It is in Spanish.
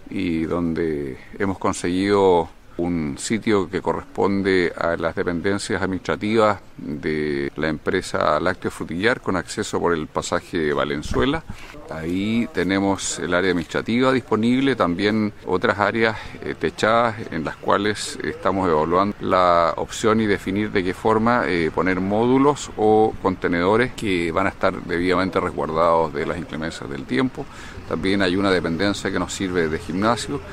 y donde hemos conseguido un sitio que corresponde a las dependencias administrativas de la empresa Lácteo Frutillar con acceso por el pasaje Valenzuela. Ahí tenemos el área administrativa disponible, también otras áreas techadas en las cuales estamos evaluando la opción y definir de qué forma poner módulos o contenedores que van a estar debidamente resguardados de las inclemencias del tiempo. También hay una dependencia que nos sirve de gimnasio